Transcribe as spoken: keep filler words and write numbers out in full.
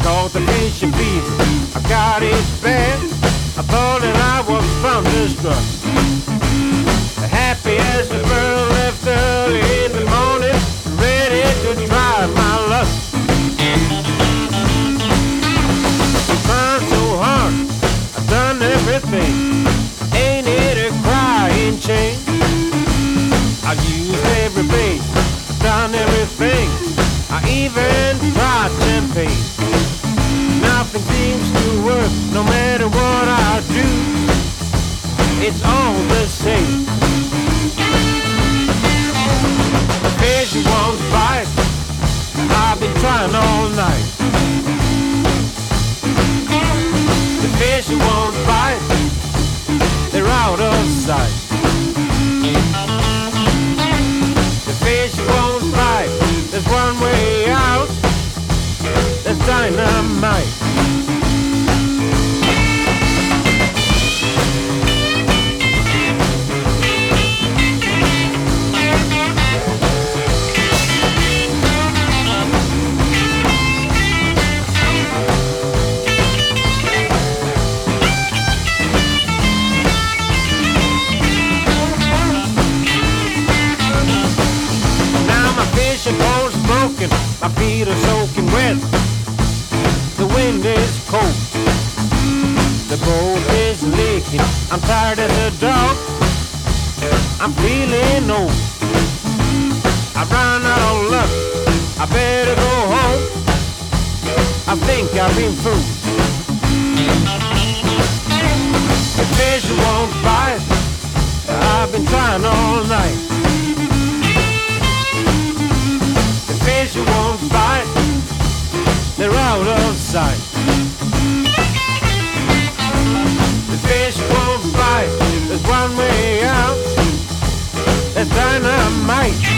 caught the fishing fever. I got it bad. I thought that I was thunderstruck. Happy as a bird left early in the morning, ready to try my luck. I'm trying so hard, I've done everything. Ain't it a crying shame? I've used every bait, I've done everything. I even tried champagne. Nothing seems to work, no matter what I do. It's all the same. The fish won't bite. I've been trying all night. The fish won't bite. They're out of sight. The fish won't bite. There's one way out. There's dynamite. My feet are soaking wet. The wind is cold. The boat is leaking. I'm tired as a dog. I'm feeling old. I've run out of luck. I better go home. I think I've been fooled. The fish won't bite. I've been trying all night. Fish won't bite, they're out of sight. The fish won't bite, there's one way out, there's dynamite.